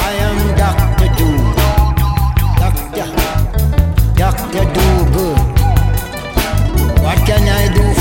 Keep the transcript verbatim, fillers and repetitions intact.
I am Doctor Do. Doctor, Doctor Do Good. What can I do